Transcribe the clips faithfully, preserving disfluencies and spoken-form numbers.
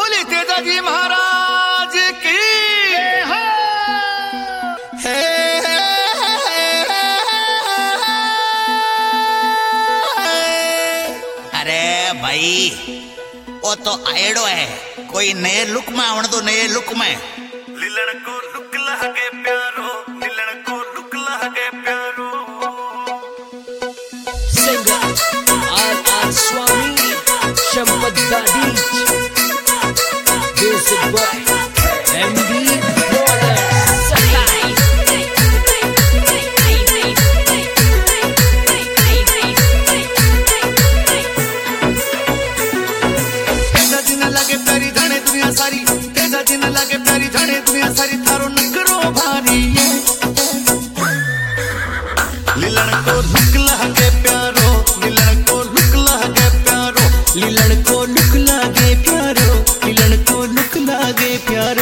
बोले तेजा जी महाराज की। अरे भाई वो तो आयडो है, कोई नए लुक में आवण दो, नए लुक में। लीलन को लुक लगे प्यारो, लीलन को लुक लगे प्यारो। Singer R R Swami, Shampad Dadich, Music Boy M B Brothers, Sakai. Teja ji न लगे प्यारी जाने दुनिया सारी, तेजा जी न लगे प्यारी जाने दुनिया सारी, थारो नकरो भारी है। लीलन को लुक लगे प्यारो, लीलन को लुक लगे प्यारो, लीलन को लुक लागे प्यारो, लीलन को लुक लागे प्यारो।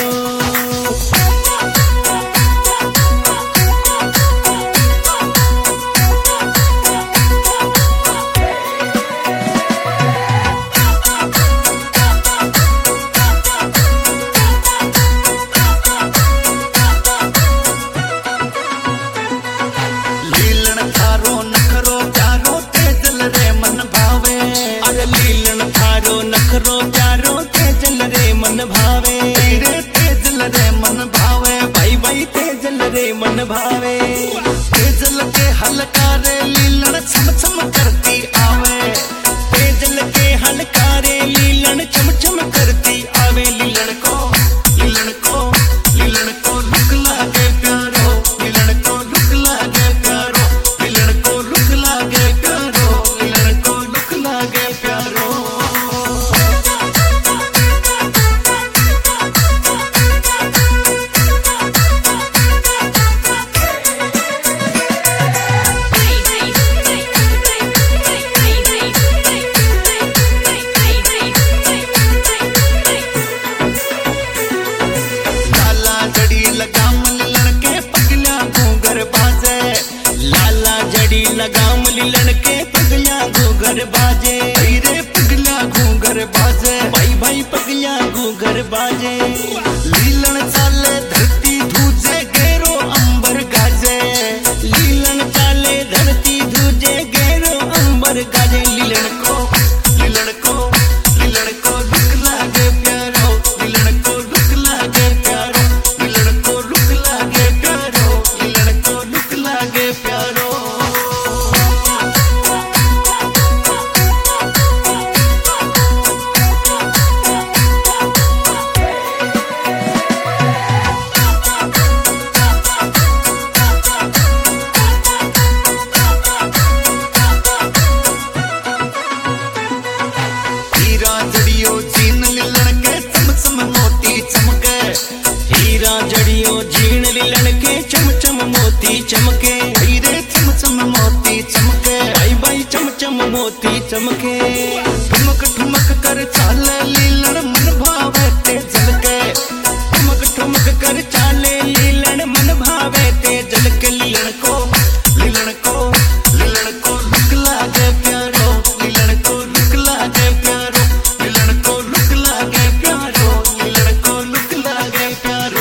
लीलन थारो नखरो प्यारो, तेजल रे मन भावे। अरे लीलन थारो नखरो प्यारो, तेजल रे मन भावे। तेरे तेजल रे मन भावे, भाई भाई तेजल रे मन भावे। तेजल के हलकारे लीलन छम छम करती आवे। तेजल के हलकारे लीलन चम चम करती आवे। लीलन को लीलन को लीलन को लुक लगे प्यारो, लीलन को लुक लगे प्यारो, लीलन को लुक लगे प्यारो, लीलन को लुक लगे प्यारो। लाला जड़ी लगाम लीलन के पगला घूंगर बाजे। लाला जड़ी लगाम लीलन के पगला घूंगर बाजे। तेरे पगला घूंगर बाजे, भाई भाई पगला घूंगर बाजे। लीलन चाले धरती धूजे गेरो अंबर गाजे। लीलन चाले धरती धूजे गेरो अंबर गाजे। लीलन को लीलन को लीलन को लुक लगे प्यारो, लीलन को लुक लगे प्यारो, लीलन को लुक लगे प्यारो, लीलन को लुक लगे प्यारो। हीरा जड़ियो जीन लीलन के चम चम मोती चमके। हीरा जड़ियो जीण लीलन के चम चम मोती चमके। हीरे चम चम मोती चमके। भाई भाई चम चम मोती चमके। ठुमक ठुमक कर चाले लीलन मन भावे तेजल के। ठुमक ठुमक कर चाले लीलन मन भावे तेजल के। लीलन को लीलन को लीलन को लुक लगे प्यारो, लीलन को लुक लगे प्यारो, लीलन को लुक लगे प्यारो, लीलन को लुक लगे प्यारो।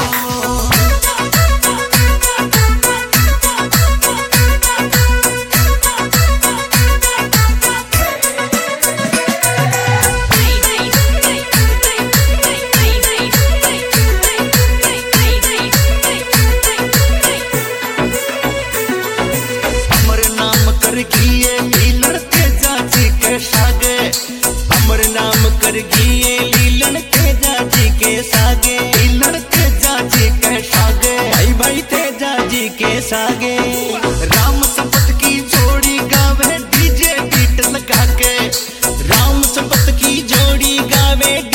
अमर नाम कर किए लीलन तेजा जी के सागे। अमर नाम कर गिए लीलन तेजा जी के सागे। लीलन तेजा जी के सागे। भाई भाई तेजा जी के सागे। राम संपत की जोड़ी गावे डीजे बीट लगा के। राम संपत की जोड़ी गावे